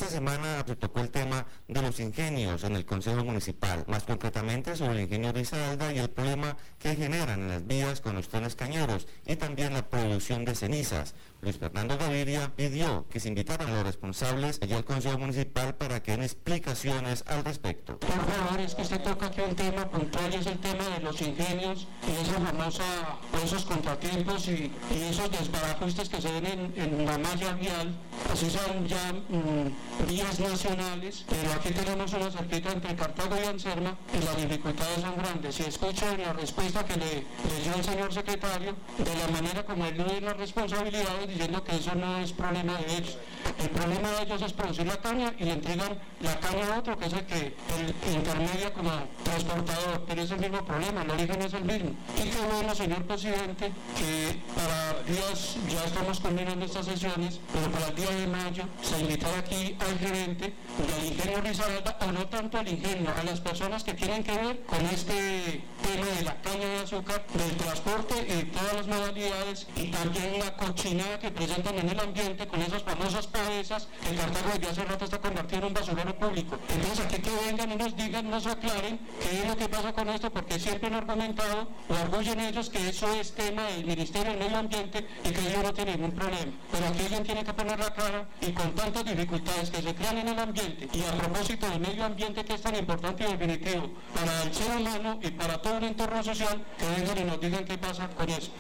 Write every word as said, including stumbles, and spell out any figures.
Esta semana se tocó el tema de los ingenios en el Consejo Municipal, más concretamente sobre el ingenio Risaralda y el problema que generan en las vías con los trenes cañeros y también la producción de cenizas. Luis Fernando Gaviria pidió que se invitaran a los responsables allá al Consejo Municipal para que den explicaciones al respecto. Por favor, es que usted toca aquí un tema puntual, es el tema de los ingenios y esa famosa, esos contratiempos y, y esos desbarajustes que se ven en, en la malla vial, así son ya mmm, vías nacionales, pero aquí tenemos una cerquita entre Cartago y Anserma y las dificultades son grandes. Y escucho en la respuesta que le, le dio el señor secretario, de la manera como él no es la responsabilidad, diciendo que eso no es problema de ellos. El problema de ellos es producir la caña y le entregan la caña a otro, que es el que el intermedia como transportador, pero es el mismo problema, el origen es el mismo. Y qué bueno, señor presidente, que para días, ya estamos culminando estas sesiones, pero para el día de mayo se invitará aquí al gerente del ingenio Risaralda, o no tanto al ingenio, a las personas que tienen que ver con este tema de la caña de azúcar, del transporte y todas las modalidades, y también la cochinada que presentan en el ambiente con esas famosas pavesas que el Cartago desde hace rato está convertido en un basurero público. Entonces aquí que vengan y nos digan, nos aclaren qué es lo que pasa con esto, porque siempre han argumentado o arguyen ellos que eso es tema del Ministerio del Medio Ambiente y que ellos no tienen ningún problema. Pero aquí alguien tiene que poner la cara, y con tantas dificultades que se crean en el ambiente, y a propósito del medio ambiente que es tan importante y definitivo para el ser humano y para todo el entorno social, que vengan y nos digan qué pasa con eso.